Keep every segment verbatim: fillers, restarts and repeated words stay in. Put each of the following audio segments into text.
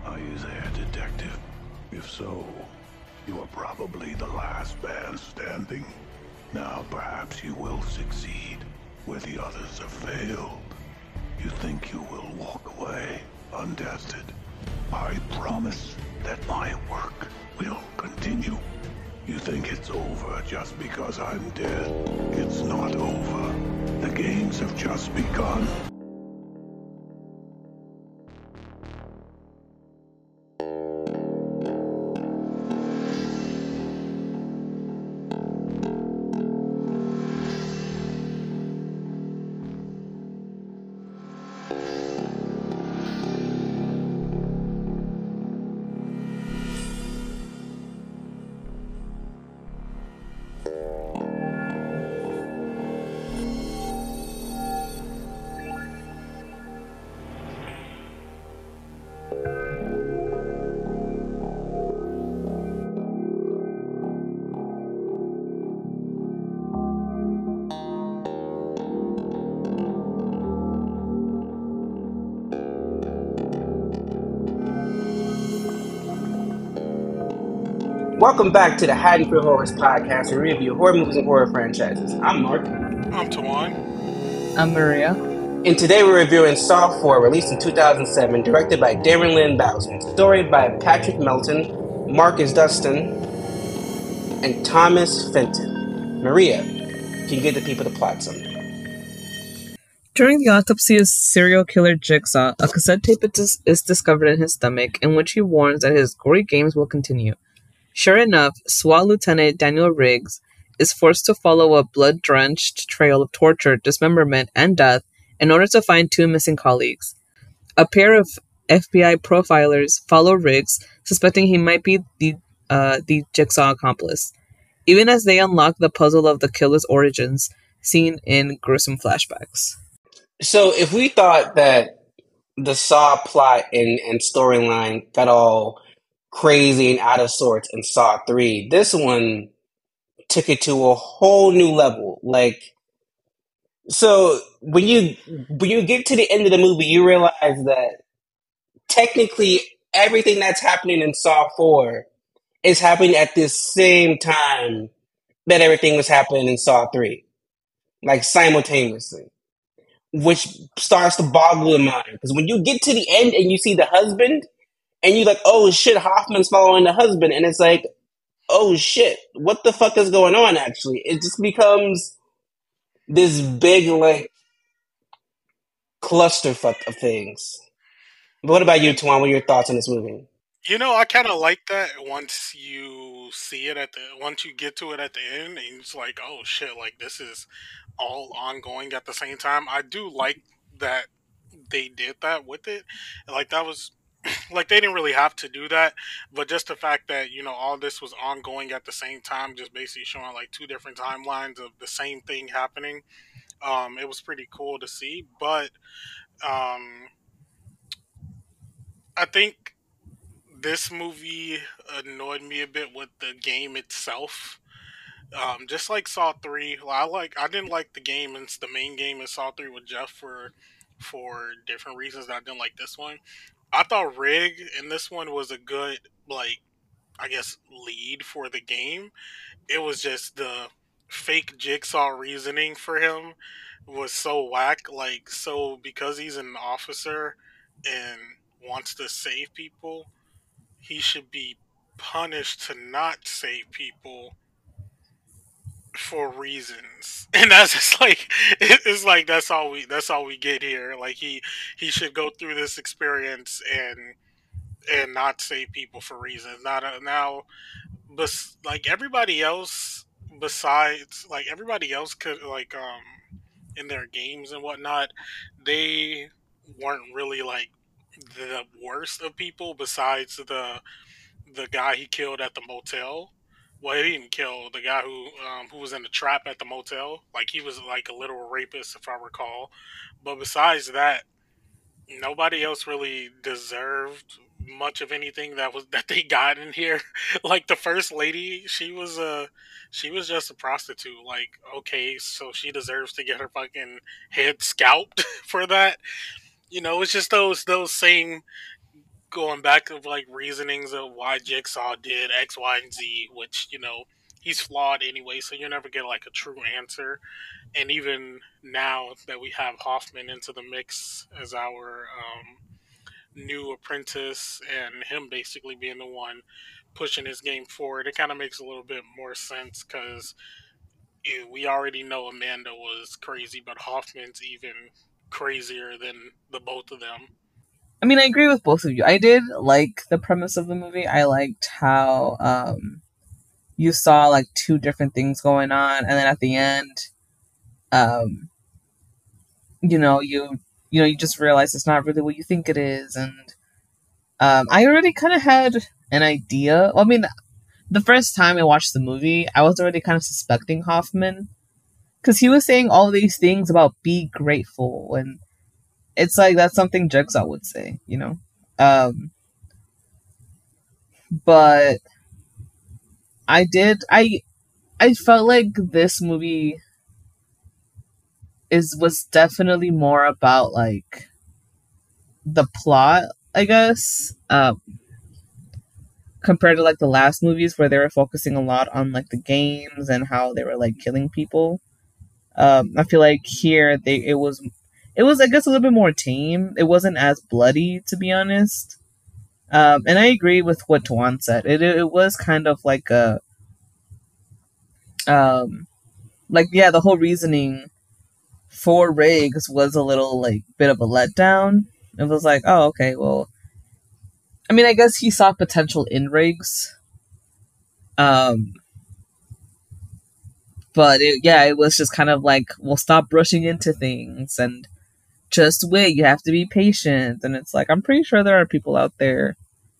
Are you there, detective? If so, you are probably the last man standing. Now perhaps you will succeed where the others have failed. You think you will walk away untested? I promise that my work will continue. You think it's over just because I'm dead? It's not over. The games have just begun. Welcome back to the Haddonfield Horrors podcast, where we review horror movies and horror franchises. I'm Mark. I'm Tawan. I'm Maria. And today we're reviewing Saw four, released in two thousand seven, directed by Darren Lynn Bousman, story by Patrick Melton, Marcus Dustin, and Thomas Fenton. Maria, can you give the people the plot summary? During the autopsy of serial killer Jigsaw, a cassette tape is, is discovered in his stomach, in which he warns that his gory games will continue. Sure enough, SWAT Lieutenant Daniel Riggs is forced to follow a blood-drenched trail of torture, dismemberment, and death in order to find two missing colleagues. A pair of F B I profilers follow Riggs, suspecting he might be the uh, the Jigsaw accomplice, even as they unlock the puzzle of the killer's origins, seen in gruesome flashbacks. So, if we thought that the Saw plot and, and storyline got all crazy and out of sorts in Saw three, this one took it to a whole new level. Like, so when you when you get to the end of the movie, you realize that technically everything that's happening in Saw four is happening at the same time that everything was happening in Saw three, like simultaneously, which starts to boggle the mind. Because when you get to the end and you see the husband, and you're like, oh shit, Hoffman's following the husband, and it's like, oh shit, what the fuck is going on actually? It just becomes this big, like, clusterfuck of things. But what about you, Tuan? What are your thoughts on this movie? You know, I kind of like that once you see it at the once you get to it at the end, and it's like, oh shit, like this is all ongoing at the same time. I do like that they did that with it. Like that was like they didn't really have to do that, but just the fact that you know all this was ongoing at the same time, just basically showing like two different timelines of the same thing happening. Um, it was pretty cool to see, but um, I think this movie annoyed me a bit with the game itself. Um, just like Saw three, well, I like I didn't like the game. It's the main game in Saw three with Jeff for for different reasons that I didn't like this one. I thought Rig in this one was a good like I guess lead for the game. It was just the fake Jigsaw reasoning for him was so whack. Like so because he's an officer and wants to save people, he should be punished to not save people for reasons. And that's just like it's like that's all we that's all we get here. Like he he should go through this experience and and not save people for reasons. Not a, now but like everybody else besides like everybody else could like um in their games and whatnot, they weren't really like the worst of people besides the the guy he killed at the motel. Well, he didn't kill the guy who um, who was in the trap at the motel. Like he was like a literal rapist, if I recall. But besides that, nobody else really deserved much of anything that was that they got in here. Like the first lady, she was a she was just a prostitute. Like okay, so she deserves to get her fucking head scalped for that. You know, it's just those those same going back to like reasonings of why Jigsaw did X, Y, and Z, which you know he's flawed anyway, so you never get like a true answer. And even now that we have Hoffman into the mix as our um, new apprentice, and him basically being the one pushing his game forward, it kind of makes a little bit more sense because we already know Amanda was crazy, but Hoffman's even crazier than the both of them. I mean, I agree with both of you. I did like the premise of the movie. I liked how um, you saw like two different things going on, and then at the end, um, you know, you you know, you just realize it's not really what you think it is, and um, I already kind of had an idea. Well, I mean, the first time I watched the movie, I was already kind of suspecting Hoffman because he was saying all these things about be grateful, and it's like that's something Jigsaw would say, you know. Um, but I did I I felt like this movie is was definitely more about like the plot, I guess, uh, compared to like the last movies where they were focusing a lot on like the games and how they were like killing people. Um, I feel like here they it was it was I guess a little bit more tame. It wasn't as bloody, to be honest. Um, and I agree with what Tuan said. It it was kind of like a um like yeah, the whole reasoning for Riggs was a little like bit of a letdown. It was like, oh, okay, well, I mean, I guess he saw potential in Riggs. Um, but it, yeah, it was just kind of like, well, stop rushing into things and just wait. You have to be patient. And it's like, I'm pretty sure there are people out there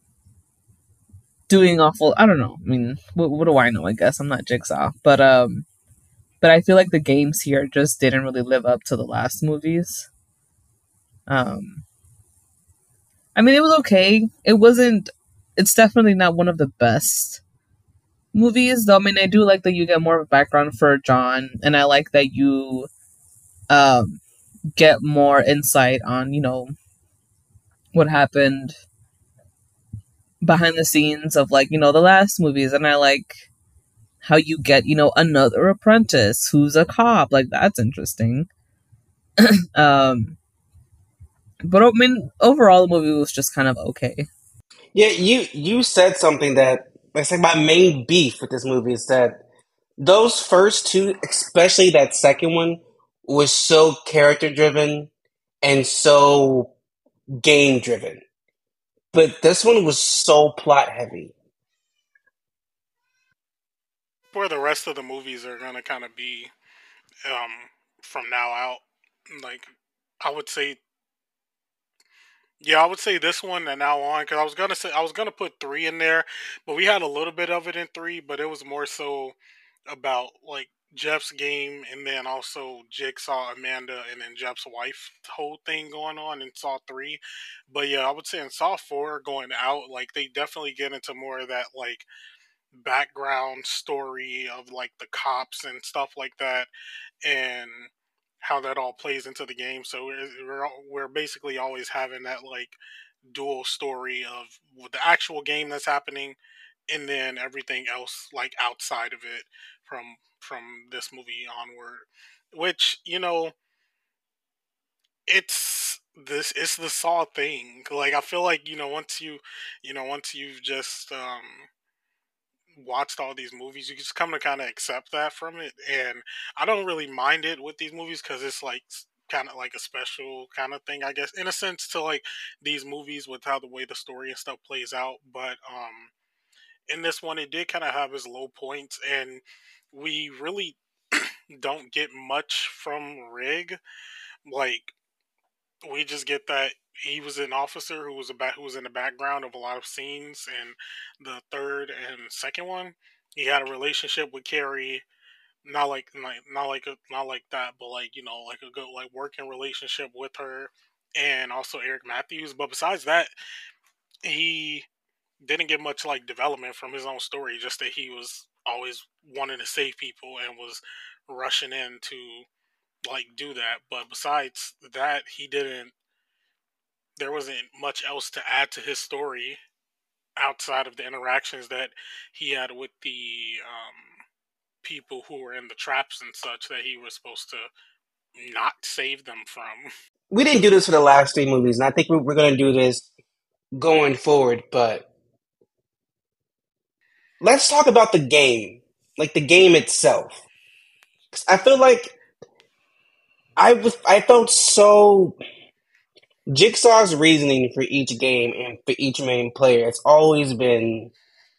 doing awful. I don't know. I mean, what, what do I know? I guess I'm not Jigsaw, but um, but I feel like the games here just didn't really live up to the last movies. Um, I mean, it was okay. It wasn't. It's definitely not one of the best movies, though. I mean, I do like that you get more of a background for John, and I like that you um get more insight on you know what happened behind the scenes of like you know the last movies, and I like how you get you know another apprentice who's a cop. Like that's interesting. um, but I mean, overall, the movie was just kind of okay. Yeah, you you said something that it's like my main beef with this movie is that those first two, especially that second one, was so character driven and so game driven. But this one was so plot heavy. Where the rest of the movies are gonna kind of be um, from now out. Like, I would say, yeah, I would say this one and now on because I was gonna say I was gonna put three in there, but we had a little bit of it in three, but it was more so about like Jeff's game and then also Jigsaw, Amanda, and then Jeff's wife whole thing going on in Saw three. But yeah, I would say in Saw four going out, like they definitely get into more of that like background story of like the cops and stuff like that and how that all plays into the game. So we're we're, we're basically always having that like dual story of the actual game that's happening and then everything else like outside of it from from this movie onward, which you know it's this it's the Saw thing. Like I feel like you know once you you know once you've just um watched all these movies, you just come to kind of accept that from it. And I don't really mind it with these movies because it's like kind of like a special kind of thing, I guess, in a sense, to like these movies with how the way the story and stuff plays out. But um, in this one, it did kind of have its low points, and we really don't get much from Rig. Like we just get that he was an officer who was about who was in the background of a lot of scenes, and the third and second one, he had a relationship with Carrie, not like like not like a, not like that, but like you know like a good like working relationship with her, and also Eric Matthews. But besides that, he didn't get much like development from his own story. Just that he was always wanting to save people and was rushing in to like do that. But besides that, he didn't there wasn't much else to add to his story outside of the interactions that he had with the um, people who were in the traps and such that he was supposed to not save them from. We didn't do this for the last three movies, and I think we're, we're going to do this going forward. But let's talk about the game, like the game itself. 'Cause I feel like I was, I felt so. Jigsaw's reasoning for each game and for each main player, it's always been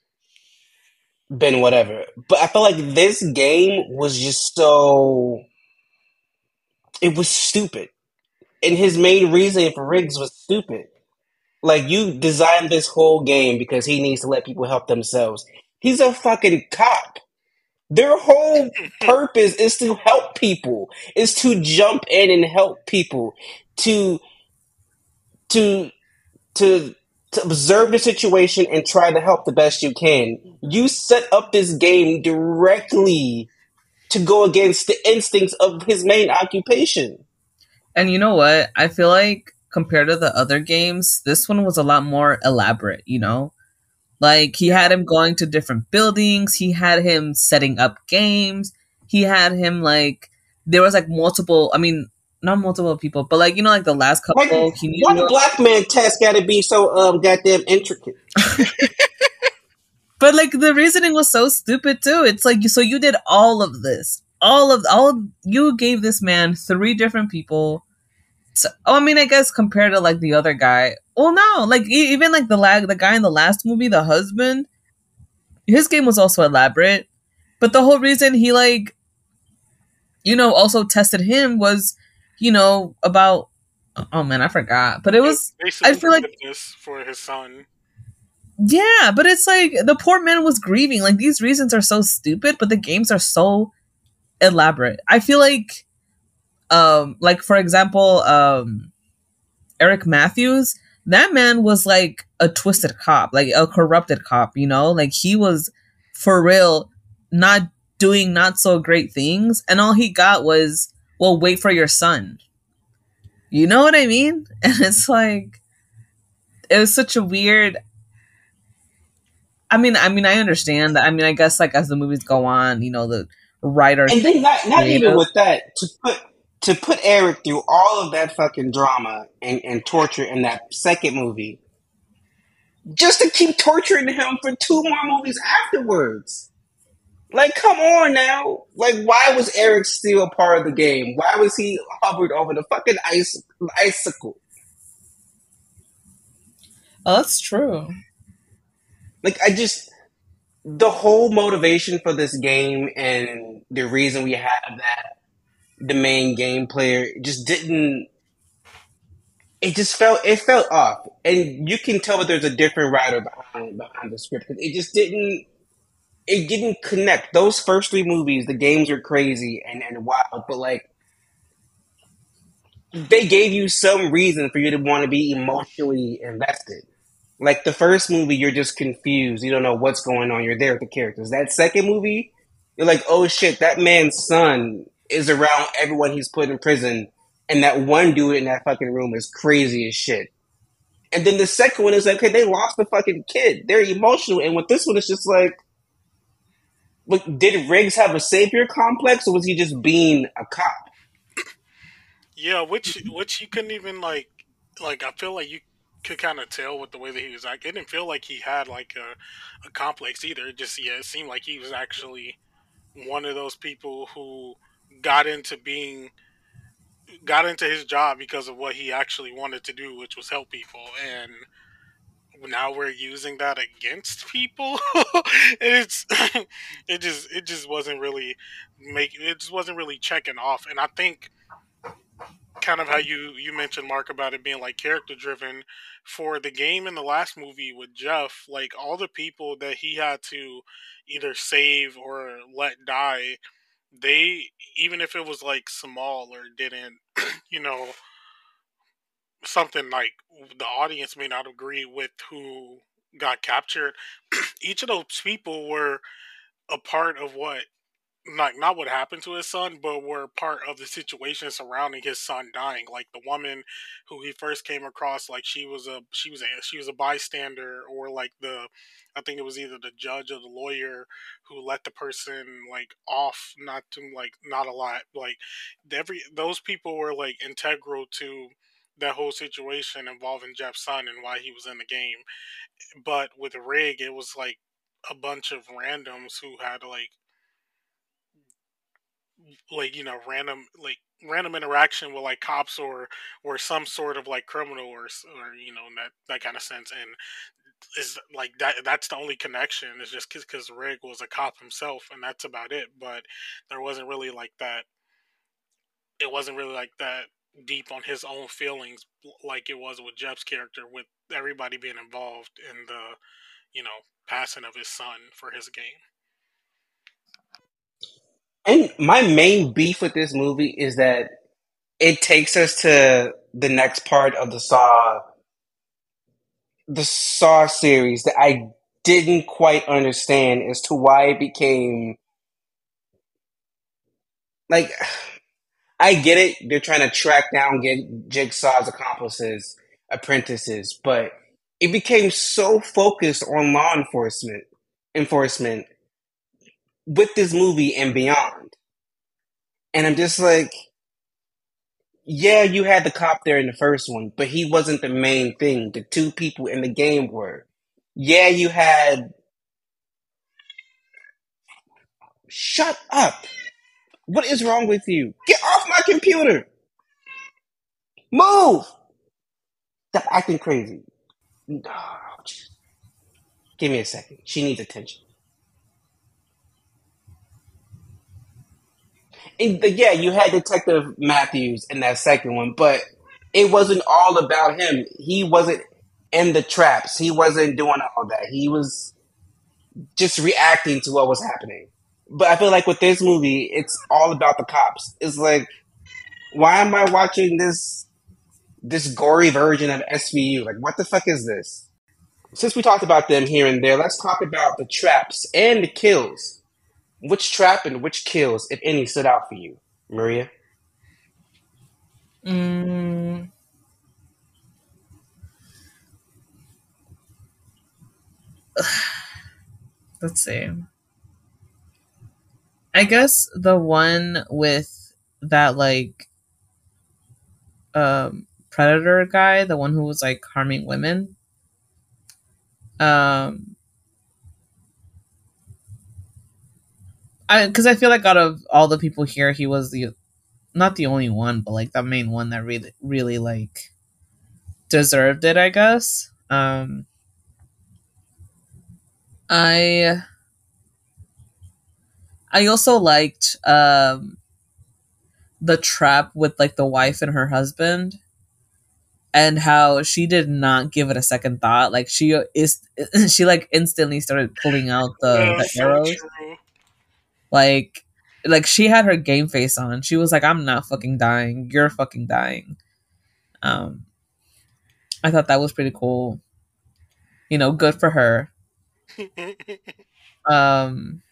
been whatever. But I feel like this game was just so. It was stupid. And his main reasoning for Riggs was stupid. Like, you designed this whole game because he needs to let people help themselves. He's a fucking cop. Their whole purpose is to help people, is to jump in and help people, to to to to observe the situation and try to help the best you can. You set up this game directly to go against the instincts of his main occupation. And you know what? I feel like compared to the other games, this one was a lot more elaborate, you know? Like, he had him going to different buildings, he had him setting up games, he had him, like, there was, like, multiple, I mean, not multiple people, but, like, you know, like, the last couple, Like, he knew... one black man test gotta be so um goddamn intricate. But, like, the reasoning was so stupid, too. It's like, so you did all of this. All of, all of, you gave this man three different people. So, oh, I mean, I guess compared to, like, the other guy. Well, no, like, e- even, like, the lag, the guy in the last movie, the husband, his game was also elaborate. But the whole reason he, like, you know, also tested him was, you know, about, oh, man, I forgot. But it was, I feel like, for his son. Yeah, but it's like, the poor man was grieving. Like, these reasons are so stupid, but the games are so elaborate. I feel like, um, like, for example, um, Eric Matthews, that man was like a twisted cop, like a corrupted cop, you know? Like, he was, for real, not doing not so great things, and all he got was, well, wait for your son. You know what I mean? And it's like, it was such a weird... I mean, I mean, I understand that. I mean, I guess, like, as the movies go on, you know, the writers... And then not, not even with that, to put to put Eric through all of that fucking drama and, and torture in that second movie, just to keep torturing him for two more movies afterwards. Like, come on now. Like, why was Eric still a part of the game? Why was he hovered over the fucking ice icicle? Oh, that's true. Like, I just... The whole motivation for this game and the reason we have that, the main game player, just didn't... It just felt... It felt off. And you can tell that there's a different writer behind, behind the script. It just didn't... It didn't connect. Those first three movies, the games were crazy and, and wild, but, like, they gave you some reason for you to want to be emotionally invested. Like, the first movie, you're just confused. You don't know what's going on. You're there with the characters. That second movie, you're like, oh shit, that man's son is around everyone he's put in prison, and that one dude in that fucking room is crazy as shit. And then the second one is like, okay, they lost the fucking kid. They're emotional. And with this one, it's just like, look, did Riggs have a savior complex, or was he just being a cop? Yeah, which which you couldn't even, like, like, I feel like you could kind of tell with the way that he was like. It didn't feel like he had, like, a, a complex either. It just, yeah, it seemed like he was actually one of those people who got into being, got into his job because of what he actually wanted to do, which was help people. And now we're using that against people. it's it just it just wasn't really make it just wasn't really checking off. And I think kind of how you you mentioned, Mark, about it being like character driven for the game in the last movie with Jeff, like all the people that he had to either save or let die, they, even if it was like small or didn't, you know, something like the audience may not agree with who got captured, each of those people were a part of what like not what happened to his son, but were part of the situation surrounding his son dying. Like the woman who he first came across, like she was a she was a she was a bystander, or like the I think it was either the judge or the lawyer who let the person like off, not to like not a lot. Like every those people were like integral to that whole situation involving Jeff's son and why he was in the game. But with Rig, it was like a bunch of randoms who had like like you know random like random interaction with like cops or or some sort of like criminal or or you know in that that kind of sense. And is like that that's the only connection. It's just because Rig was a cop himself, and that's about it. But there wasn't really like that it wasn't really like that deep on his own feelings like it was with Jeff's character, with everybody being involved in the you know passing of his son for his game. And my main beef with this movie is that it takes us to the next part of the Saw, the Saw series that I didn't quite understand as to why it became like. I get it; they're trying to track down get Jigsaw's accomplices, apprentices, but it became so focused on law enforcement enforcement with this movie and beyond. And I'm just like, yeah, you had the cop there in the first one, but he wasn't the main thing. The two people in the game were. Yeah, you had. Shut up! What is wrong with you? Get off my computer! Move! Stop acting crazy. Oh, give me a second. She needs attention. And the, yeah, you had Detective Matthews in that second one, but it wasn't all about him. He wasn't in the traps. He wasn't doing all that. He was just reacting to what was happening. But I feel like with this movie, it's all about the cops. It's like, why am I watching this this gory version of S V U? Like, what the fuck is this? Since we talked about them here and there, let's talk about the traps and the kills. Which trap and which kills, if any, stood out for you, Maria? Mm. Let's see. I guess the one with that like um predator guy, the one who was like harming women. Um I because I feel like out of all the people here, he was the not the only one, but like the main one that really really like deserved it, I guess. Um I I also liked um the trap with like the wife and her husband, and how she did not give it a second thought. Like she is, she like instantly started pulling out the, the so arrows. true. Like, like she had her game face on. She was like, "I'm not fucking dying. You're fucking dying." Um, I thought that was pretty cool. You know, good for her. Um,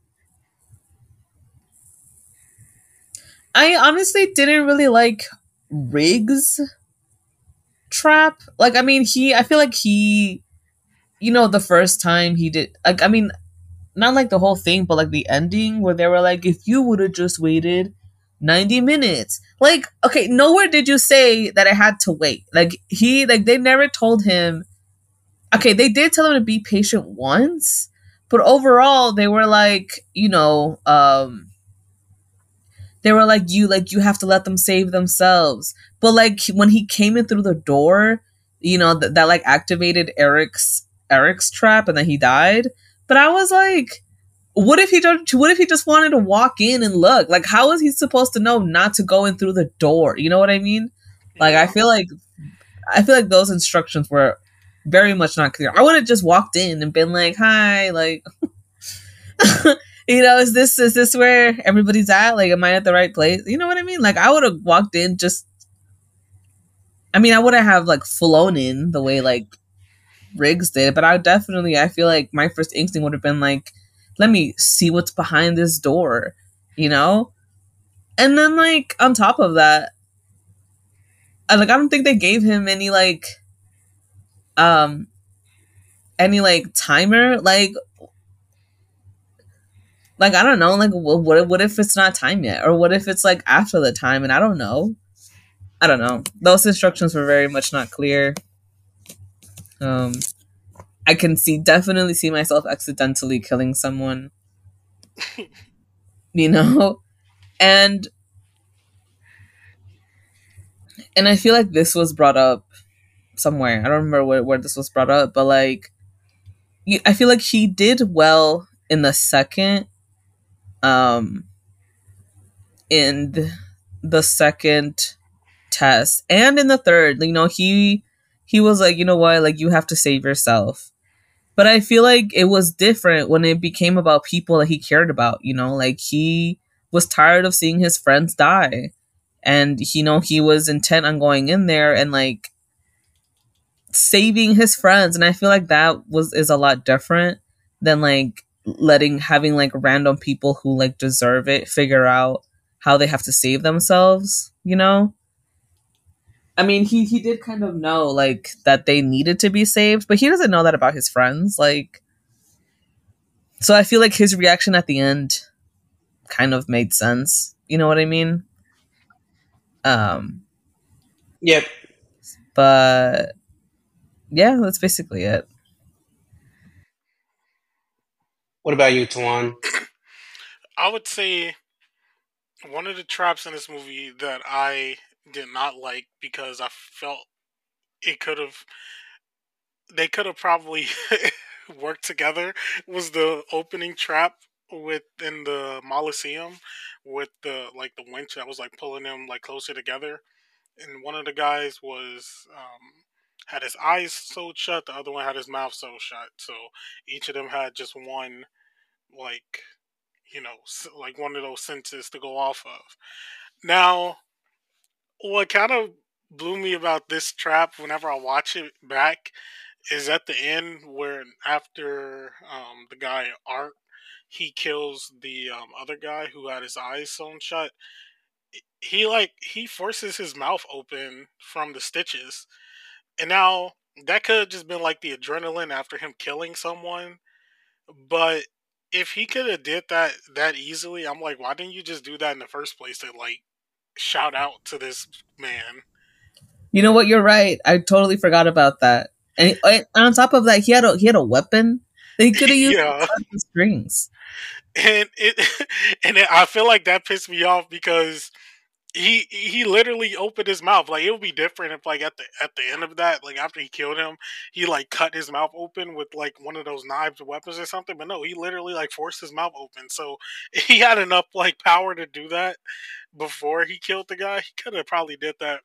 I honestly didn't really like Riggs' trap. Like, I mean, he, I feel like he, you know, the first time he did, like, I mean, not like the whole thing, but like the ending where they were like, if you would have just waited ninety minutes. Like, okay, nowhere did you say that I had to wait. Like, he, like, they never told him, okay, they did tell him to be patient once, but overall, they were like, you know, um, they were like, you like you have to let them save themselves. But like when he came in through the door, you know, th- that like activated Eric's Eric's trap, and then he died. But I was like, what if he don't what if he just wanted to walk in and look? Like, how is he supposed to know not to go in through the door? You know what I mean? Like, I feel like I feel like those instructions were very much not clear. I would have just walked in and been like, hi, like you know, is this is this where everybody's at? Like, am I at the right place? You know what I mean? Like, I would have walked in just. I mean, I wouldn't have like flown in the way like Riggs did, but I definitely, I feel like my first instinct would have been like, let me see what's behind this door. you know? And then, like, on top of that, I, like, I don't think they gave him any, like, um, any, like, timer. Like, like, I don't know. Like, what, what if it's not time yet? Or what if it's, like, after the time? And I don't know. I don't know. Those instructions were very much not clear. Um, I can see, definitely see myself accidentally killing someone. You know? And, and I feel like this was brought up somewhere. I don't remember where, where this was brought up, but, like, you, I feel like he did well in the second, um, in the second test and in the third. You know, he he was like, you know what, like, you have to save yourself. But I feel like it was different when it became about people that he cared about. You know, like, he was tired of seeing his friends die, and you know, he was intent on going in there and, like, saving his friends. And I feel like that was is a lot different than, like, letting having, like, random people who, like, deserve it figure out how they have to save themselves, you know? I mean, he he did kind of know, like, that they needed to be saved, but he doesn't know that about his friends. Like, so I feel like his reaction at the end kind of made sense. You know what I mean? Um, Yep. but yeah, that's basically it. What about you, Tawan? I would say one of the traps in this movie that I did not like because I felt it could have they could have probably worked together was the opening trap within the Molosseum with the like the winch that was like pulling them like closer together. And one of the guys was um had his eyes sewed shut, the other one had his mouth sewed shut. So each of them had just one, like, you know, like one of those senses to go off of. Now, what kind of blew me about this trap whenever I watch it back is at the end where after um, the guy Art he kills the um, other guy who had his eyes sewn shut. He like he forces his mouth open from the stitches, and now that could have just been like the adrenaline after him killing someone. But if he could have did that that easily, I'm like, why didn't you just do that in the first place to like shout out to this man? You know what? You're right. I totally forgot about that. And, and on top of that, he had a he had a weapon that he could have used to Yeah, cut the strings. and it and it, I feel like that pissed me off because he he literally opened his mouth. Like, it would be different if like at the at the end of that, like after he killed him, he like cut his mouth open with like one of those knives or weapons or something. But no, he literally like forced his mouth open. So he had enough like power to do that before he killed the guy. He could have probably did that.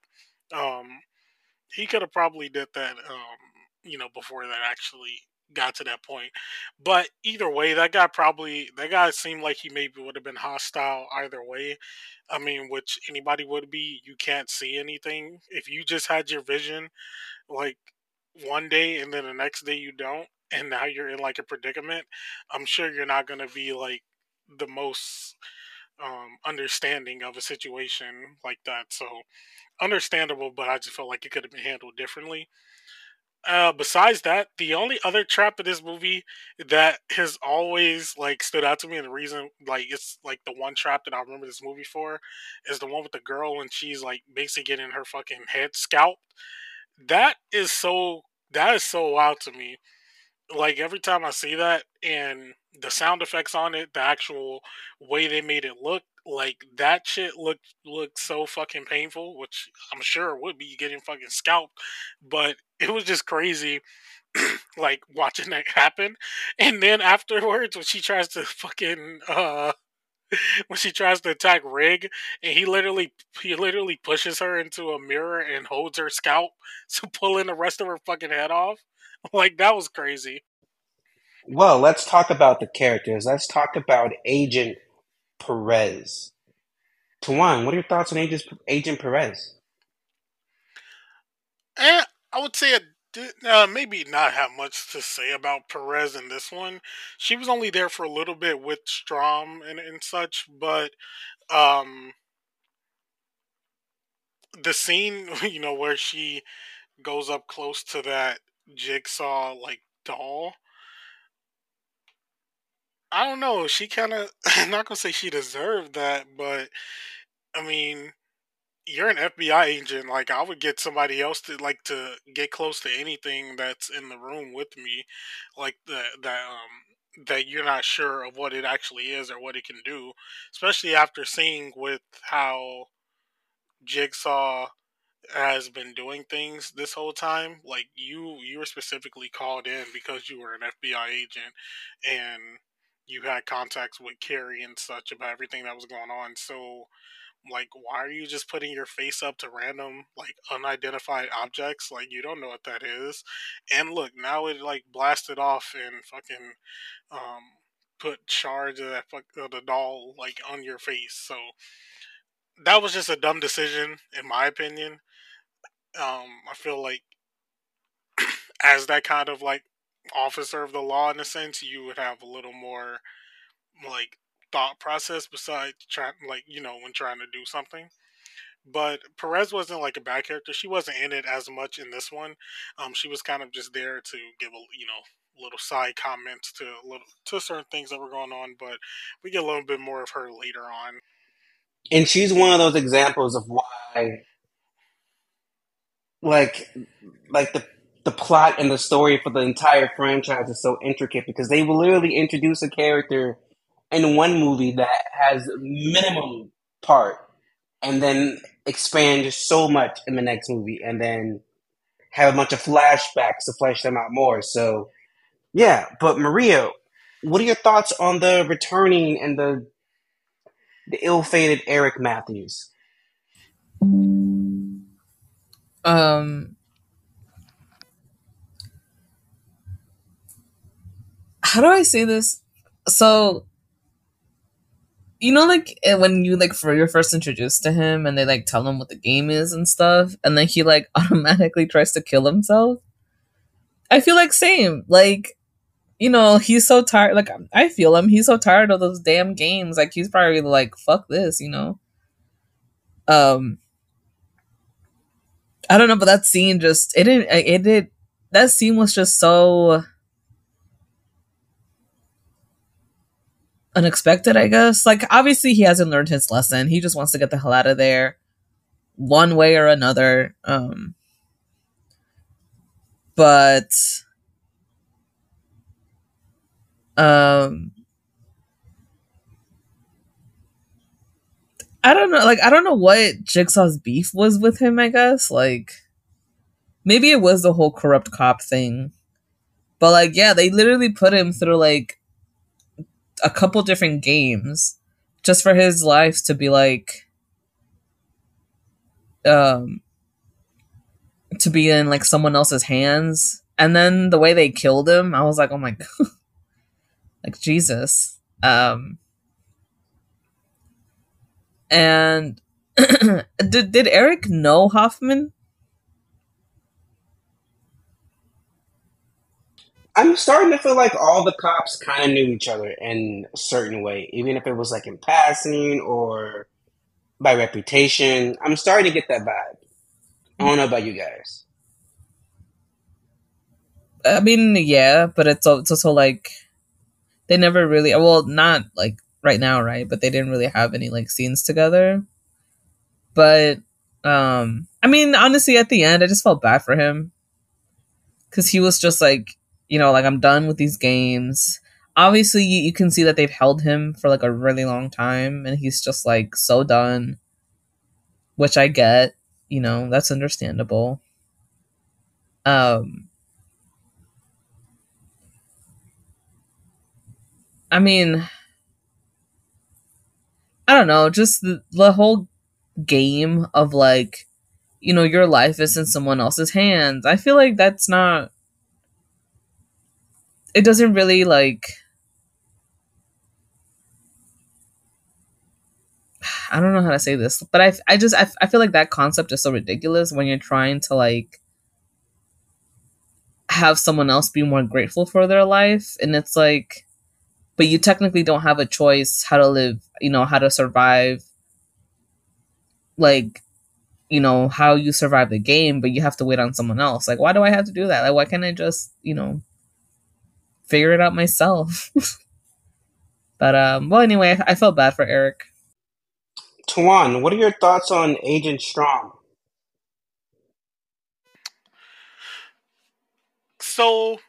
Um, he could have probably did that. Um, you know, before that actually got to that point. But either way, that guy probably that guy seemed like he maybe would have been hostile either way. I mean, which anybody would be. You can't see anything if you just had your vision like one day and then the next day you don't, and now you're in like a predicament. I'm sure you're not gonna be like the most um, understanding of a situation like that. So understandable, but I just felt like it could have been handled differently. Uh, besides that, the only other trap in this movie that has always like stood out to me, and the reason like it's like the one trap that I remember this movie for, is the one with the girl when she's like basically getting her fucking head scalped. That is so that is so wild to me. Like, every time I see that and the sound effects on it, the actual way they made it look, like that shit looked looked so fucking painful, which I'm sure it would be getting fucking scalped, but it was just crazy like watching that happen. And then afterwards when she tries to fucking uh when she tries to attack Rig and he literally he literally pushes her into a mirror and holds her scalp to pull in the rest of her fucking head off. Like, that was crazy. Well, let's talk about the characters. Let's talk about Agent Perez. Tawan, what are your thoughts on Agent Agent Perez? Eh, I would say a did uh, maybe not have much to say about Perez in this one. She was only there for a little bit with Strom and, and such, but um, the scene, you know, where she goes up close to that Jigsaw like doll. I don't know. She kind of. I'm not gonna say she deserved that, but I mean, you're an F B I agent. Like, I would get somebody else to like to get close to anything that's in the room with me, like that that um that you're not sure of what it actually is or what it can do, especially after seeing with how Jigsaw has been doing things this whole time. Like, you you were specifically called in because you were an F B I agent and you had contacts with Carrie and such about everything that was going on. So, like, why are you just putting your face up to random, like, unidentified objects? Like, you don't know what that is. And look, now it like blasted off and fucking um put shards of that fuck of the doll like on your face. So that was just a dumb decision, in my opinion. Um, I feel like as that kind of like officer of the law, in a sense, you would have a little more like thought process besides trying, like, you know, when trying to do something. But Perez wasn't like a bad character. She wasn't in it as much in this one. Um, she was kind of just there to give a, you know, little side comments to little to certain things that were going on. But we get a little bit more of her later on. And she's one of those examples of why, like, like the the plot and the story for the entire franchise is so intricate because they will literally introduce a character in one movie that has minimum part and then expand just so much in the next movie and then have a bunch of flashbacks to flesh them out more. So yeah, but Maria, what are your thoughts on the returning and the the ill-fated Eric Matthews? Um, how do I say this? So, you know, like eh, when you like for you're first introduced to him, and they like tell him what the game is and stuff, and then he like automatically tries to kill himself. I feel like same, like, you know, he's so tired. Like, I feel him. He's so tired of those damn games. Like, he's probably like, fuck this, you know. Um, I don't know, but that scene just it didn't it did that scene was just so unexpected, I guess. Like, obviously he hasn't learned his lesson. He just wants to get the hell out of there one way or another. Um, but um, I don't know. Like, I don't know what Jigsaw's beef was with him, I guess. Like, maybe it was the whole corrupt cop thing. But, like, yeah, they literally put him through, like, a couple different games just for his life to be, like, um, to be in, like, someone else's hands. And then the way they killed him, I was like, oh my God. Like, Jesus. Um, and did, did Eric know Hoffman? I'm starting to feel like all the cops kind of knew each other in a certain way, even if it was like in passing or by reputation. I'm starting to get that vibe. I don't know about you guys. I mean, yeah, but it's, it's also like they never really, well, not like right now, right? But they didn't really have any like scenes together. But um, I mean, honestly, at the end, I just felt bad for him because he was just like, you know, like, I'm done with these games. Obviously, you, you can see that they've held him for like a really long time, and he's just like so done, which I get. You know, that's understandable. Um, I mean, I don't know, just the, the whole game of like, you know, your life is in someone else's hands. I feel like that's not, it doesn't really like, I don't know how to say this, but I, I just, I, I feel like that concept is so ridiculous when you're trying to like have someone else be more grateful for their life. And it's like, but you technically don't have a choice how to live, you know, how to survive, like, you know, how you survive the game, but you have to wait on someone else. Like, why do I have to do that? Like, why can't I just, you know, figure it out myself? But, um, well, anyway, I felt bad for Eric. Tuan, what are your thoughts on Agent Strom? So,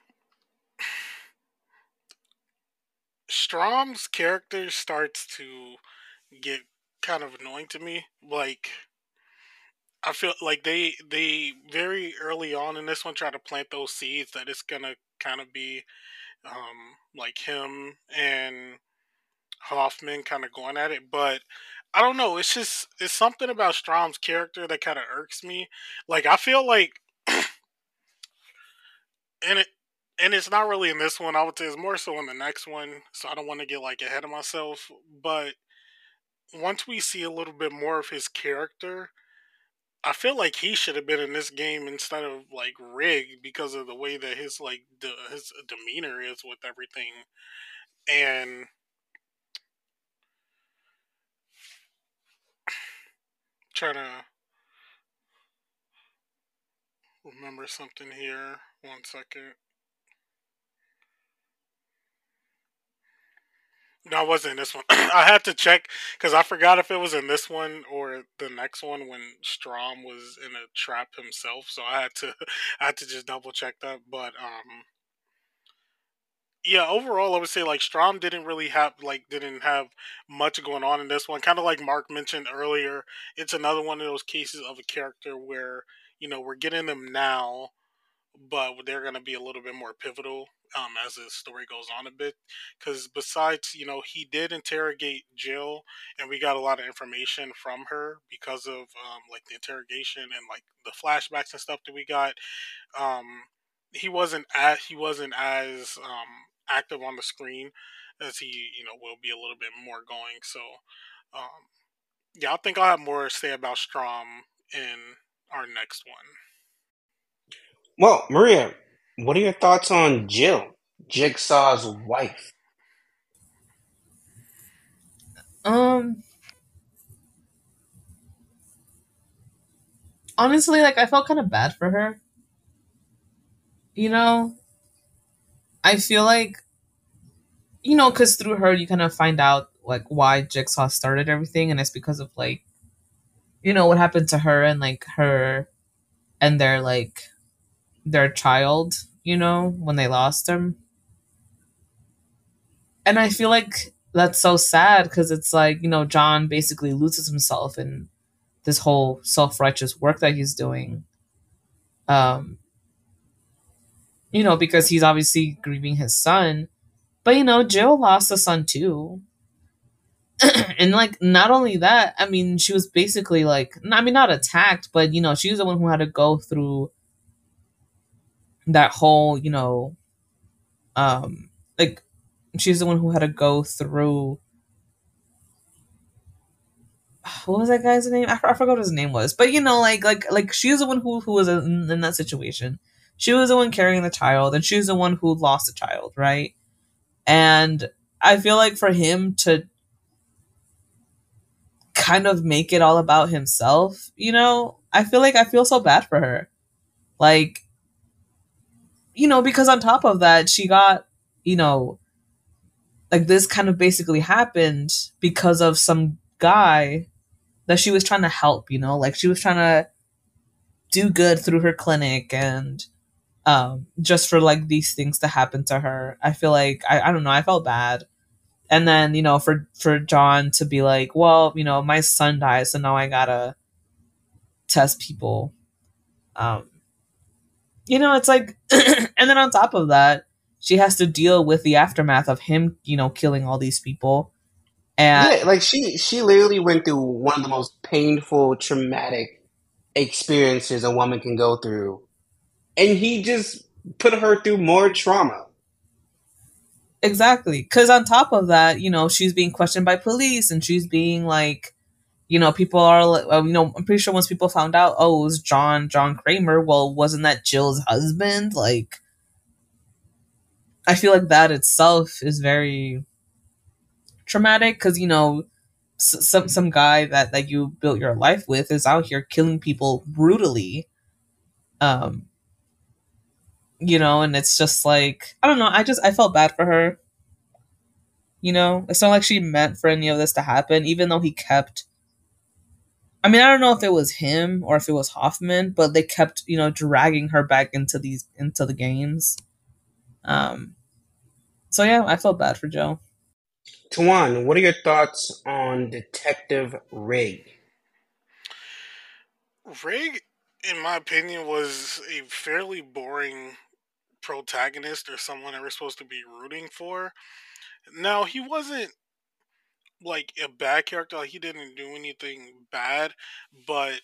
Strom's character starts to get kind of annoying to me. Like, I feel like they they very early on in this one try to plant those seeds that it's gonna kind of be um, like him and Hoffman kind of going at it, but I don't know. It's just it's something about Strom's character that kind of irks me. Like I feel like, and it and it's not really in this one. I would say it's more so in the next one. So I don't want to get like ahead of myself. But once we see a little bit more of his character, I feel like he should have been in this game instead of like Rig because of the way that his like the, his demeanor is with everything, and trying to remember something here. One second. No, it wasn't in this one. I had to check because I forgot if it was in this one or the next one when Strom was in a trap himself. So I had to, I had to just double check that. But um, yeah, overall, I would say like Strom didn't really have like didn't have much going on in this one. Kind of like Mark mentioned earlier, it's another one of those cases of a character where you know we're getting them now, but they're going to be a little bit more pivotal um, as the story goes on a bit. Because besides, you know, he did interrogate Jill, and we got a lot of information from her because of um, like the interrogation and like the flashbacks and stuff that we got. Um, he wasn't as he wasn't as um, active on the screen as he you know will be a little bit more going. So um, yeah, I think I'll have more to say about Strom in our next one. Well, Maria, what are your thoughts on Jill, Jigsaw's wife? Um, honestly, like I felt kind of bad for her. You know, I feel like, you know, because through her you kind of find out like why Jigsaw started everything, and it's because of like, you know, what happened to her and like her and their like their child, you know, when they lost him. And I feel like that's so sad because it's like, you know, John basically loses himself in this whole self-righteous work that he's doing. Um, you know, because he's obviously grieving his son. But, you know, Jill lost a son too. And, like, not only that, I mean, she was basically, like, I mean, not attacked, but, you know, she was the one who had to go through that whole, you know, um, like, she's the one who had to go through what was that guy's name? I, I forgot what his name was, but you know, like like like she was the one who who was in, in that situation. She was the one carrying the child, and she was the one who lost the child, right? And I feel like for him to kind of make it all about himself, you know, I feel like I feel so bad for her, like, you know, because on top of that, she got, you know, like this kind of basically happened because of some guy that she was trying to help, you know, like she was trying to do good through her clinic and um, just for like these things to happen to her. I feel like, I, I don't know, I felt bad. And then, you know, for, for John to be like, well, you know, my son died, so now I gotta test people. Um, you know, it's like, and then on top of that, she has to deal with the aftermath of him, you know, killing all these people. And Yeah, like she she literally went through one of the most painful, traumatic experiences a woman can go through, and he just put her through more trauma. exactly, because on top of that, you know, she's being questioned by police, and she's being like, you know, people are, uh, you know, I'm pretty sure once people found out, oh, it was John John Kramer. Well, wasn't that Jill's husband? Like, I feel like that itself is very traumatic because, you know, s- some some guy that, that you built your life with is out here killing people brutally. Um, you know, and it's just like, I don't know, I just, I felt bad for her. You know, it's not like she meant for any of this to happen, even though he kept. I mean, I don't know if it was him or if it was Hoffman, but they kept, you know, dragging her back into these into the games. Um, so yeah, I felt bad for Joe. Tuan, what are your thoughts on Detective Rig? Rig, in my opinion, was a fairly boring protagonist or someone that we're supposed to be rooting for. Now, he wasn't like a bad character, like he didn't do anything bad, but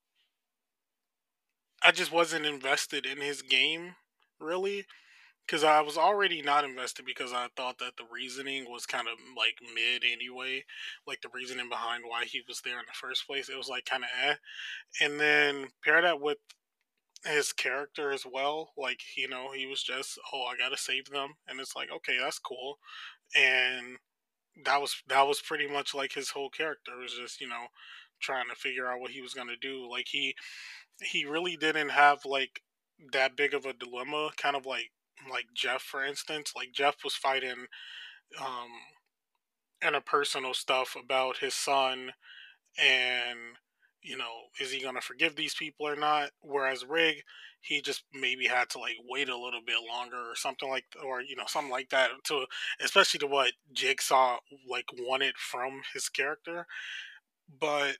I just wasn't invested in his game, really. Because I was already not invested because I thought that the reasoning was kind of like mid anyway. Like the reasoning behind why he was there in the first place. It was like kind of eh. And then pair that with his character as well. Like, you know, he was just, oh, I gotta save them. And it's like, okay, that's cool. And that was that was pretty much like his whole character. It was just, you know, trying to figure out what he was gonna do. Like he he really didn't have like that big of a dilemma, kind of like like Jeff, for instance. Like Jeff was fighting um interpersonal stuff about his son, and you know, is he gonna forgive these people or not? Whereas Rig, he just maybe had to like wait a little bit longer or something like, or you know, something like that, to especially to what Jigsaw like wanted from his character. But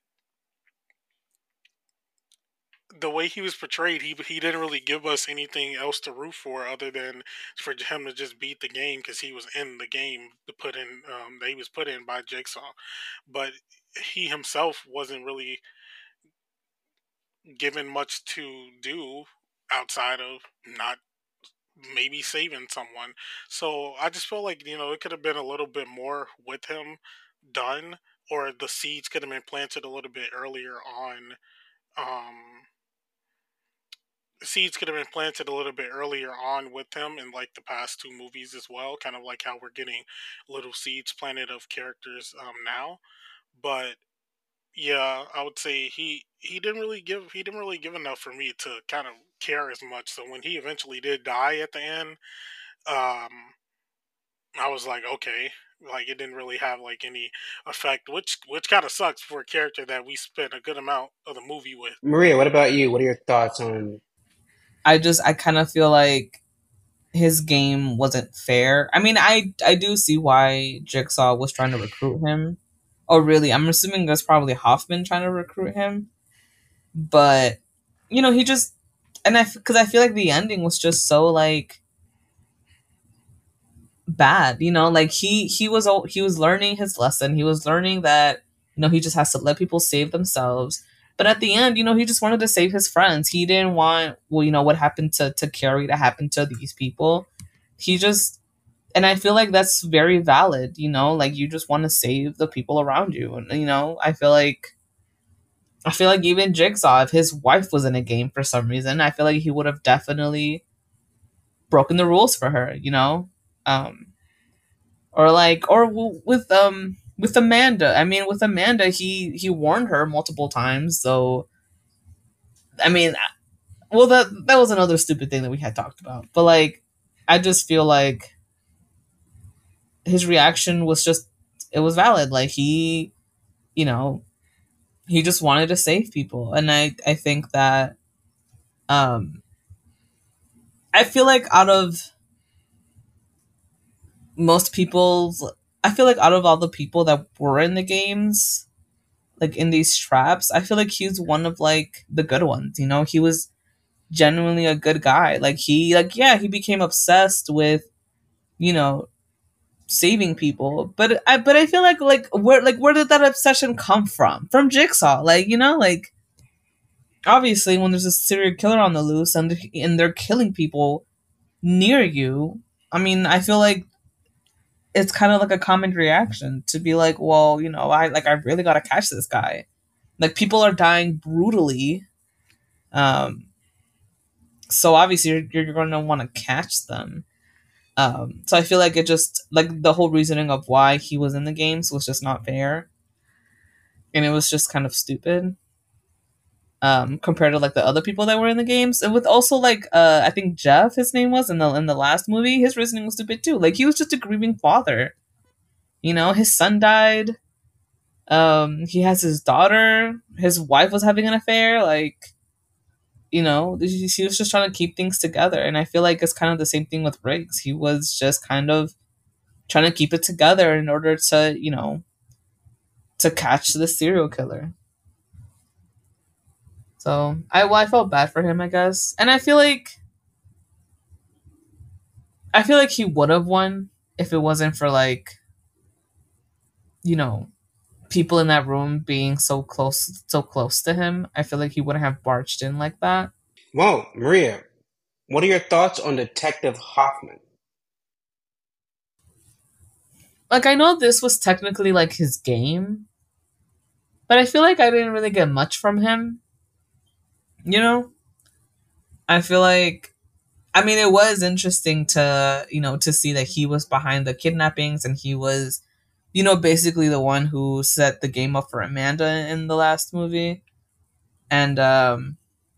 the way he was portrayed, he he didn't really give us anything else to root for other than for him to just beat the game because he was in the game to put in um, that he was put in by Jigsaw. But he himself wasn't really given much to do outside of not maybe saving someone. So I just feel like, you know, it could have been a little bit more with him done, or the seeds could have been planted a little bit earlier on. Um, seeds could have been planted a little bit earlier on with him in like the past two movies as well, kind of like how we're getting little seeds planted of characters um, now. But yeah, I would say he he didn't really give he didn't really give enough for me to kind of care as much. So when he eventually did die at the end, um, I was like, okay, like it didn't really have like any effect, which which kind of sucks for a character that we spent a good amount of the movie with. Maria, what about you? What are your thoughts on? I just, I kind of feel like his game wasn't fair. I mean, I I do see why Jigsaw was trying to recruit him. Oh, really? I'm assuming that's probably Hoffman trying to recruit him. But you know, he just, and I, because I feel like the ending was just so like bad. You know, like he he was he was learning his lesson. He was learning that, you know, he just has to let people save themselves. But at the end, you know, he just wanted to save his friends. He didn't want, well, you know, what happened to to Carrie to happen to these people. He just, and I feel like that's very valid. You know, like you just want to save the people around you, and you know, I feel like. I feel like even Jigsaw, if his wife was in a game for some reason, I feel like he would have definitely broken the rules for her, you know? Um, or like, or w- with um with Amanda. I mean, with Amanda, he he warned her multiple times. So, I mean, well, that that was another stupid thing that we had talked about. But like, I just feel like his reaction was just, it was valid. Like he, you know, he just wanted to save people, and I I think that um I feel like out of most people's, I feel like out of all the people that were in the games, like in these traps, I feel like he's one of like the good ones. You know, he was genuinely a good guy. Like he, like yeah, he became obsessed with, you know, saving people. But I, but I feel like like where like where did that obsession come from? From Jigsaw, like you know, like obviously when there's a serial killer on the loose and and they're killing people near you. I mean, I feel like it's kind of like a common reaction to be like, well, you know, I like I really gotta catch this guy. Like people are dying brutally, um, so obviously you're, you're gonna want to catch them. Um, so I feel like it just like the whole reasoning of why he was in the games was just not fair, and it was just kind of stupid. Um, compared to like the other people that were in the games, and with also like uh, I think Jeff, his name was in the in the last movie, his reasoning was stupid too. Like he was just a grieving father. You know, his son died. Um, he has his daughter. His wife was having an affair. Like, you know, he was just trying to keep things together. And I feel like it's kind of the same thing with Riggs. He was just kind of trying to keep it together in order to, you know, to catch the serial killer. So I, well, I felt bad for him, I guess, and I feel like, I feel like he would have won if it wasn't for like, you know, people in that room being so close, so close to him. I feel like he wouldn't have barged in like that. Well, Maria, what are your thoughts on Detective Hoffman? Like, I know this was technically like his game, but I feel like I didn't really get much from him. You know, I feel like, I mean, it was interesting to, you know, to see that he was behind the kidnappings and he was, you know, basically the one who set the game up for Amanda in the last movie. And, um,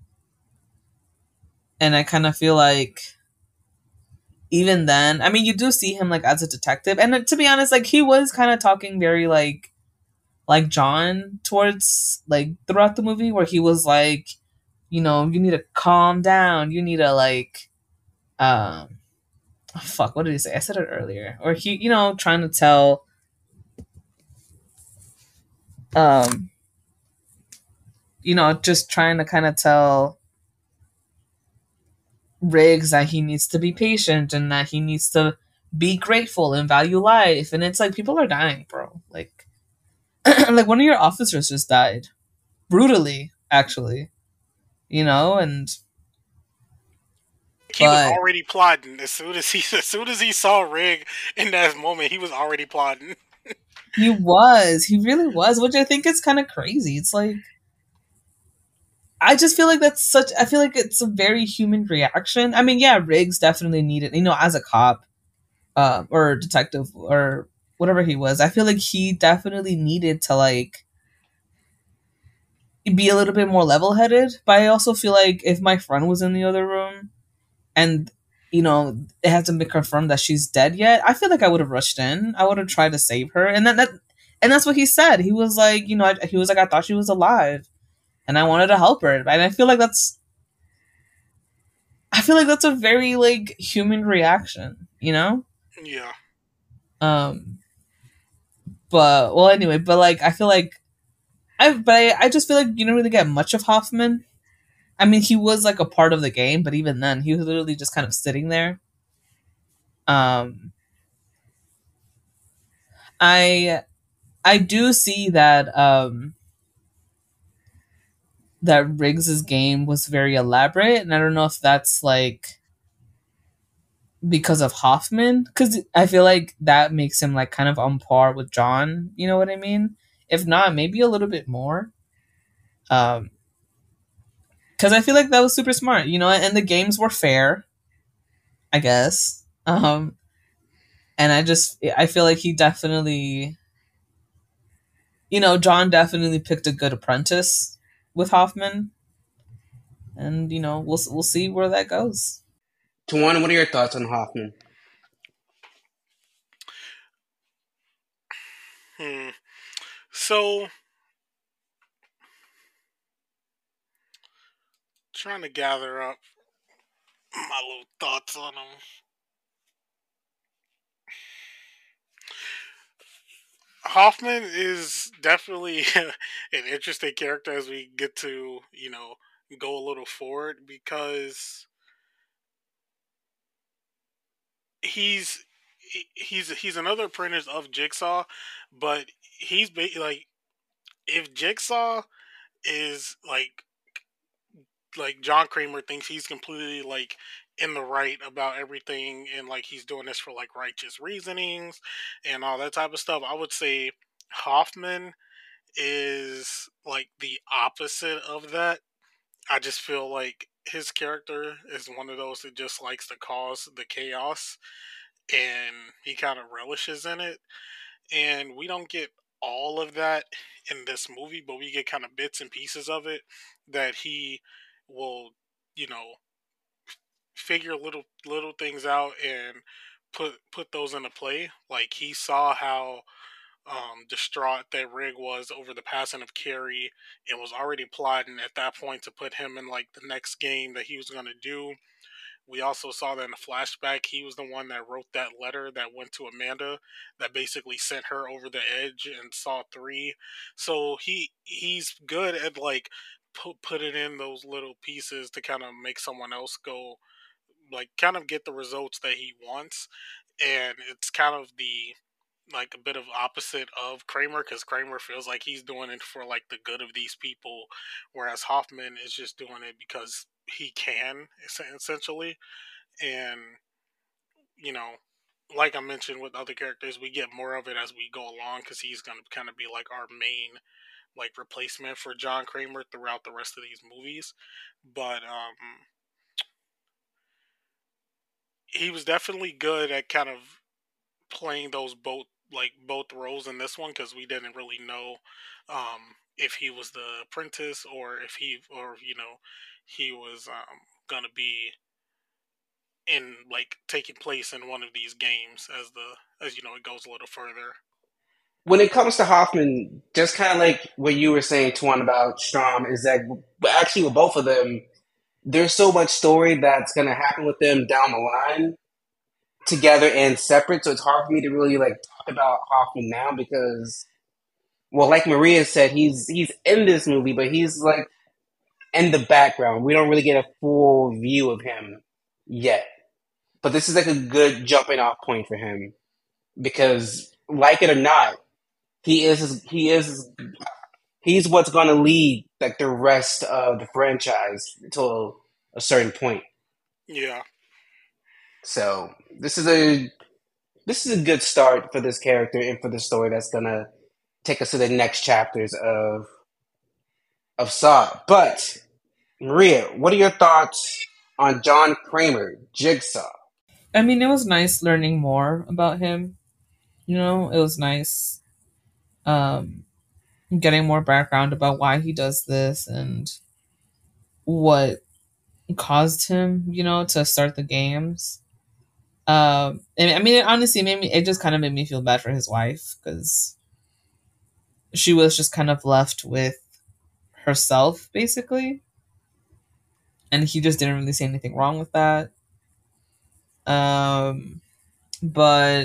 and I kind of feel like even then, I mean, you do see him like as a detective. And to be honest, like he was kind of talking very like, like John towards like throughout the movie where he was like, you know, you need to calm down. You need to like, um, oh, fuck, what did he say? I said it earlier. Or he, you know, trying to tell, um, you know, just trying to kind of tell Riggs that he needs to be patient and that he needs to be grateful and value life. And it's like people are dying, bro. Like, like one of your officers just died brutally, actually. You know, and He was but already plotting as soon as he as soon as he saw Rig in that moment. He was already plotting. he was, he really was, which I think is kind of crazy. It's like I just feel like that's such. I feel like it's a very human reaction. I mean, yeah, Riggs definitely needed, you know, as a cop, uh, or detective or whatever he was. I feel like he definitely needed to like be a little bit more level headed. But I also feel like if my friend was in the other room and you know it hasn't been confirmed that she's dead yet, I feel like I would have rushed in. I would have tried to save her, and then that, and that's what he said. He was like, you know, I, he was like, I thought she was alive, and I wanted to help her. And I feel like that's, I feel like that's a very like human reaction, you know. Yeah. Um. But well, anyway, but like I feel like I, but I, I just feel like you don't really get much of Hoffman. I mean, he was like a part of the game, but even then, he was literally just kind of sitting there. Um, I I do see that um that Riggs's game was very elaborate, and I don't know if that's like because of Hoffman, because I feel like that makes him like kind of on par with John. You know what I mean? If not, maybe a little bit more. Um, because I feel like that was super smart, you know, and the games were fair, I guess. Um, and I just I feel like he definitely, you know, John definitely picked a good apprentice with Hoffman, and you know, we'll we'll see where that goes. Tawana, what are your thoughts on Hoffman? Hmm. So, trying to gather up my little thoughts on him. Hoffman is definitely an interesting character as we get to, you know, go a little forward because he's he's he's another apprentice of Jigsaw, but he's ba- like if Jigsaw is like like John Kramer thinks he's completely like in the right about everything and like he's doing this for like righteous reasonings and all that type of stuff, I would say Hoffman is like the opposite of that. I just feel like his character is one of those that just likes to cause the chaos and he kind of relishes in it. And we don't get all of that in this movie, but we get kind of bits and pieces of it that he will, you know, figure little little things out and put put those into play. Like he saw how um, distraught that Rig was over the passing of Carrie and was already plotting at that point to put him in like the next game that he was going to do. We also saw that in the flashback, he was the one that wrote that letter that went to Amanda that basically sent her over the edge in Saw three. So he he's good at like put putting in those little pieces to kind of make someone else go like kind of get the results that he wants. And it's kind of the like a bit of opposite of Kramer because Kramer feels like he's doing it for like the good of these people, whereas Hoffman is just doing it because he can essentially. And you know, like I mentioned with other characters, we get more of it as we go along because he's going to kind of be like our main like replacement for John Kramer throughout the rest of these movies. But um, he was definitely good at kind of playing those both like both roles in this one because we didn't really know um, if he was the apprentice or if he or you know he was um, gonna be in like taking place in one of these games as the as you know it goes a little further. When it comes to Hoffman, just kind of like what you were saying, Tuan, about Strom, is that actually with both of them, there's so much story that's going to happen with them down the line together and separate. So it's hard for me to really like talk about Hoffman now because, well, like Maria said, he's he's in this movie, but he's like in the background. We don't really get a full view of him yet. But this is like a good jumping off point for him because, like it or not, he is he is he's what's going to lead like the rest of the franchise until a certain point. Yeah. So this is a this is a good start for this character and for the story that's gonna take us to the next chapters of of Saw. But Maria, what are your thoughts on John Kramer, Jigsaw? I mean, it was nice learning more about him. You know, it was nice um, getting more background about why he does this and what caused him, you know, to start the games. Um, and I mean, it honestly made me. It just kind of made me feel bad for his wife because she was just kind of left with herself, basically, and he just didn't really see anything wrong with that. Um, but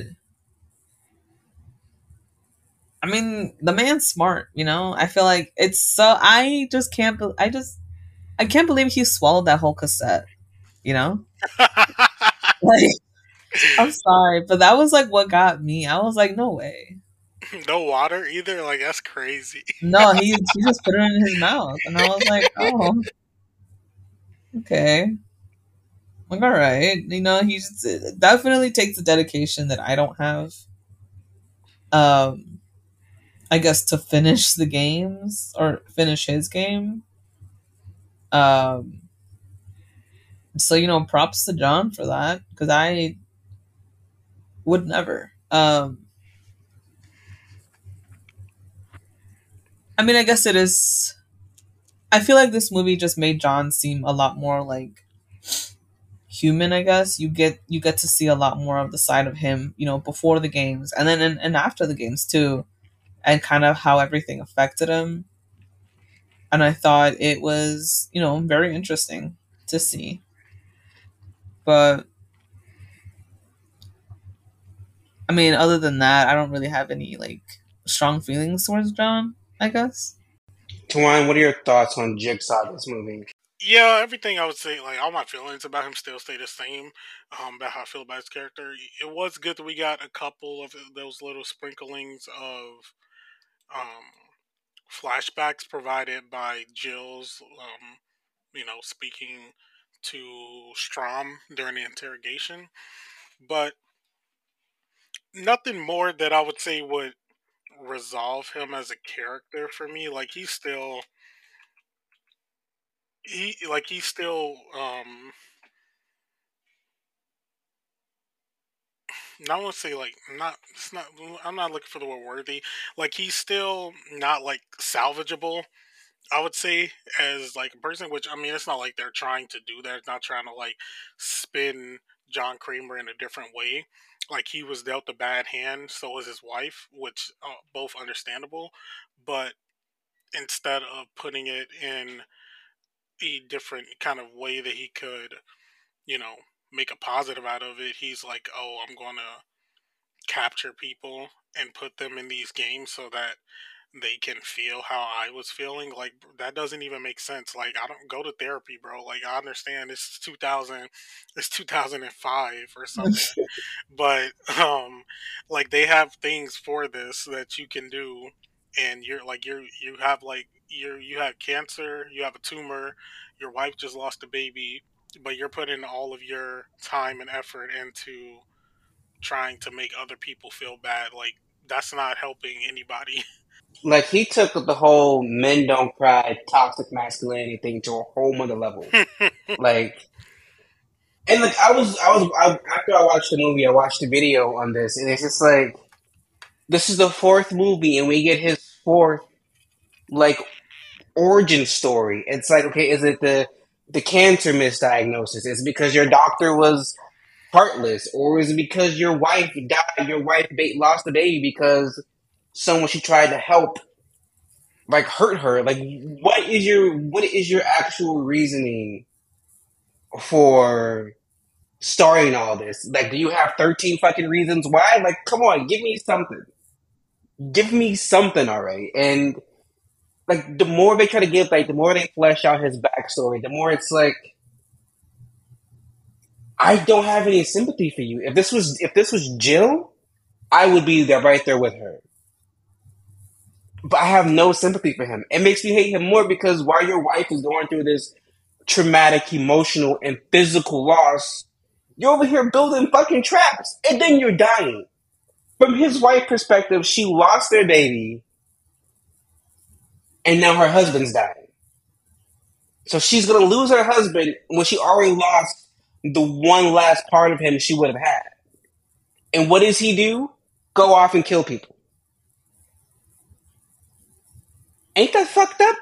I mean, the man's smart, you know. I feel like it's so. I just can't. Be- I just. I can't believe he swallowed that whole cassette. You know, like I'm sorry, but that was like what got me. I was like, no way. No water either. Like that's crazy. No, he he just put it in his mouth, and I was like, oh, okay. Like, all right, you know, he's it definitely takes a dedication that I don't have. Um, I guess to finish the games or finish his game. Um, so you know, props to John for that because I would never. Um, I mean, I guess it is. I feel like this movie just made John seem a lot more like human. I guess you get you get to see a lot more of the side of him, you know, before the games and then and, and after the games too, and kind of how everything affected him. And I thought it was, you know, very interesting to see. But I mean, other than that, I don't really have any like strong feelings towards John. I guess. Tuan, what are your thoughts on Jigsaw this movie? Yeah, everything I would say, like all my feelings about him still stay the same. Um, about how I feel about his character. It was good that we got a couple of those little sprinklings of um, flashbacks provided by Jill's, um, you know, speaking to Strom during the interrogation. But nothing more that I would say would resolve him as a character for me. Like he's still he like he's still um not want to say like not. It's not. I'm not looking for the word worthy. Like he's still not like salvageable. I would say as like a person, which I mean, it's not like they're trying to do that. It's not trying to like spin John Kramer in a different way. Like he was dealt a bad hand, so was his wife, which uh, both understandable. But instead of putting it in a different kind of way that he could, you know, make a positive out of it, he's like, oh, I'm gonna capture people and put them in these games so that they can feel how I was feeling. Like that doesn't even make sense. Like I don't go to therapy, bro. Like I understand it's two thousand, it's two thousand five or something, but um, like they have things for this that you can do, and you're like you're you have like you you have cancer, you have a tumor, your wife just lost a baby, but you're putting all of your time and effort into trying to make other people feel bad. Like that's not helping anybody. Like he took the whole men don't cry, toxic masculinity thing to a whole nother level. Like, and like I was, I was I, after I watched the movie, I watched the video on this, and it's just like this is the fourth movie, and we get his fourth like origin story. It's like, okay, is it the the cancer misdiagnosis? Is it because your doctor was heartless, or is it because your wife died? Your wife ba- lost the baby because someone she tried to help like hurt her. Like, what is your what is your actual reasoning for starting all this? Like, do you have thirteen fucking reasons why? Like, come on, give me something. Give me something already. And like, the more they try to give, like, the more they flesh out his backstory, the more it's like, I don't have any sympathy for you. If this was if this was Jill, I would be there right there with her. But I have no sympathy for him. It makes me hate him more because while your wife is going through this traumatic, emotional, and physical loss, you're over here building fucking traps, and then you're dying. From his wife's perspective, she lost their baby, and now her husband's dying. So she's gonna lose her husband when she already lost the one last part of him she would have had. And what does he do? Go off and kill people. Ain't that fucked up?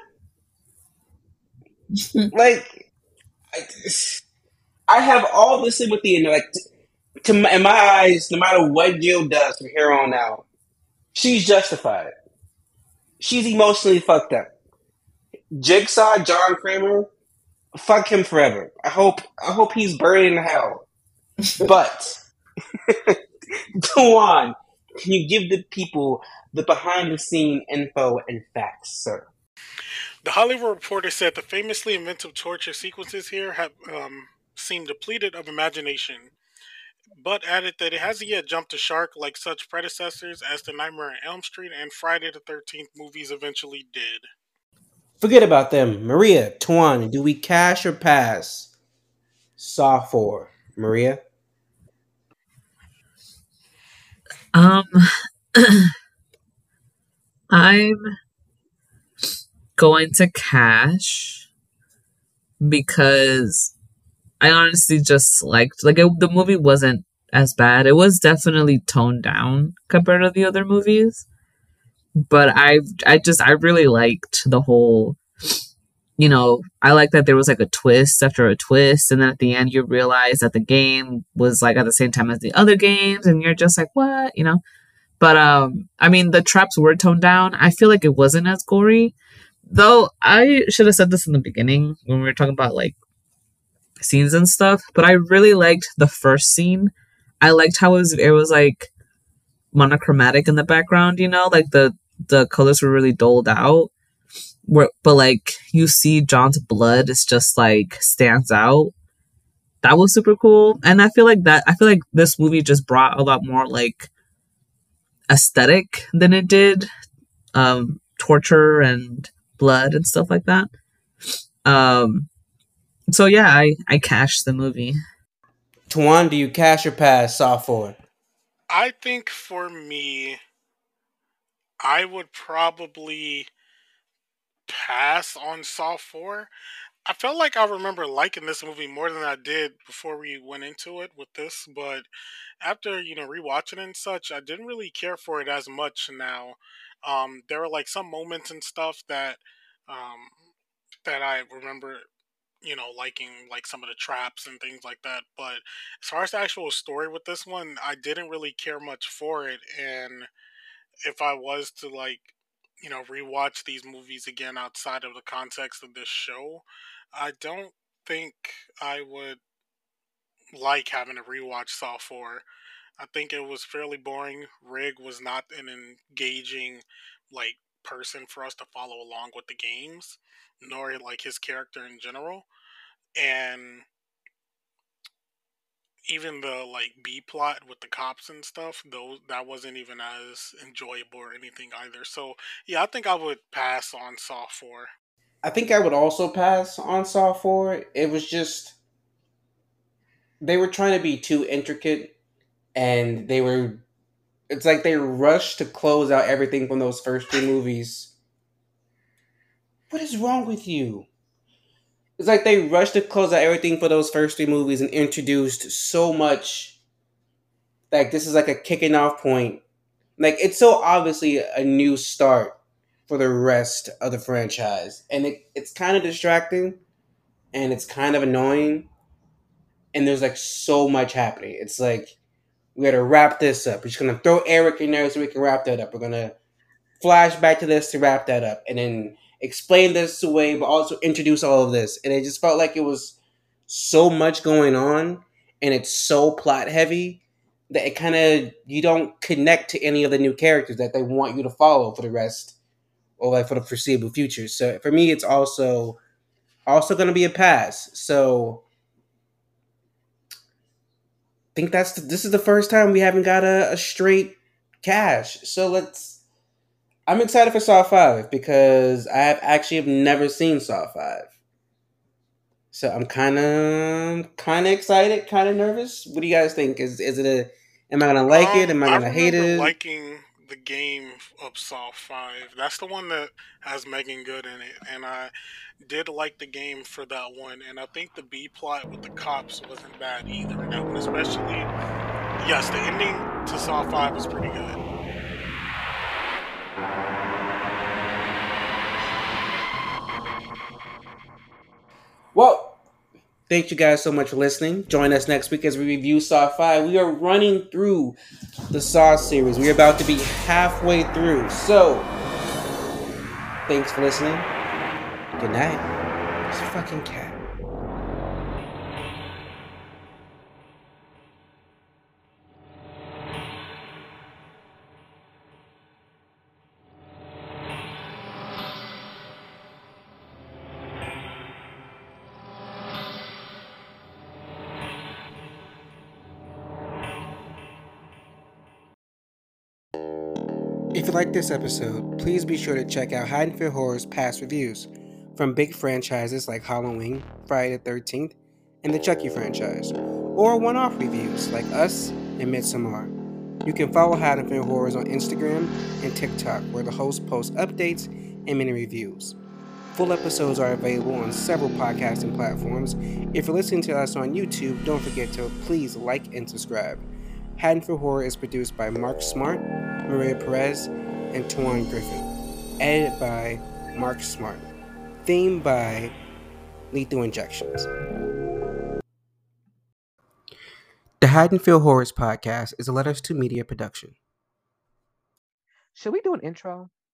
Like, I, I have all the sympathy, and like, to, to in my eyes, no matter what Jill does from here on out, she's justified. She's emotionally fucked up. Jigsaw, John Kramer, fuck him forever. I hope, I hope he's buried in hell. But go on. Can you give the people the behind the scene info and facts, sir? The Hollywood Reporter said the famously inventive torture sequences here have um, seemed depleted of imagination, but added that it hasn't yet jumped the shark like such predecessors as the Nightmare on Elm Street and Friday the thirteenth movies eventually did. Forget about them. Maria, Tuan, do we cash or pass? Saw four. Maria? Um, I'm going to cash because I honestly just liked like it, the movie wasn't as bad. It was definitely toned down compared to the other movies, but I I just I really liked the whole. You know, I like that there was like a twist after a twist, and then at the end you realize that the game was like at the same time as the other games, and you're just like, what, you know? But um, I mean, the traps were toned down. I feel like it wasn't as gory, though. I should have said this in the beginning when we were talking about like scenes and stuff. But I really liked the first scene. I liked how it was. It was like monochromatic in the background. You know, like the the colors were really doled out. Where, but like you see John's blood is just like stands out. That was super cool, and I feel like that. I feel like this movie just brought a lot more like aesthetic than it did um, torture and blood and stuff like that. Um, so yeah, I I cashed the movie. Tuan, do you cash or pass Saw four? I think for me, I would probably pass on Saw four. I felt like I remember liking this movie more than I did before we went into it with this, but after you know rewatching and such, I didn't really care for it as much now. Um, there were like some moments and stuff that um, that I remember, you know, liking like some of the traps and things like that. But as far as the actual story with this one, I didn't really care much for it. And if I was to like, you know, rewatch these movies again outside of the context of this show, I don't think I would like having to rewatch Saw four. I think it was fairly boring. Rig was not an engaging like person for us to follow along with the games, nor like his character in general. And even the like B plot with the cops and stuff, though that wasn't even as enjoyable or anything either. So yeah, I think I would pass on Saw four. I think I would also pass on Saw four. It was just they were trying to be too intricate, and they were. It's like they rushed to close out everything from those first two movies. What is wrong with you? It's like they rushed to close out everything for those first three movies and introduced so much. Like this is like a kicking off point. Like it's so obviously a new start for the rest of the franchise, and it, it's kind of distracting, and it's kind of annoying, and there's like so much happening. It's like we got to wrap this up. We're just gonna throw Eric in there so we can wrap that up. We're gonna flash back to this to wrap that up, and then explain this away, but also introduce all of this. And it just felt like it was so much going on, and it's so plot heavy that it kind of you don't connect to any of the new characters that they want you to follow for the rest or like for the foreseeable future. So for me, it's also also going to be a pass. So I think that's the, this is the first time we haven't got a, a straight cash. So let's. I'm excited for Saw five because I have actually have never seen Saw five. So I'm kind of kind of excited, kind of nervous. What do you guys think? Is is it a? Am I gonna like it? Um, Am I I gonna hate remember it? liking the game of Saw five. That's the one that has Megan Good in it, and I did like the game for that one. And I think the B plot with the cops wasn't bad either in that one, especially. Yes, the ending to Saw five was pretty good. Well, thank you guys so much for listening. Join us next week as we review Saw five. We are running through the Saw series. We're about to be halfway through. So, thanks for listening. Good night. It's a fucking cat. If you like this episode, please be sure to check out Haddonfield Horror's past reviews from big franchises like Halloween, Friday the thirteenth, and the Chucky franchise, or one-off reviews like Us and Midsommar. You can follow Haddonfield Horrors on Instagram and TikTok, where the host posts updates and mini reviews. Full episodes are available on several podcasting platforms. If you're listening to us on YouTube, don't forget to please like and subscribe. Haddonfield Horror is produced by Mark Smart, Maria Perez, and Tuan Griffin. Edited by Mark Smart. Theme by Lethal Injections. The Haddonfield Horrors podcast is a Letters to Media production. Should we do an intro?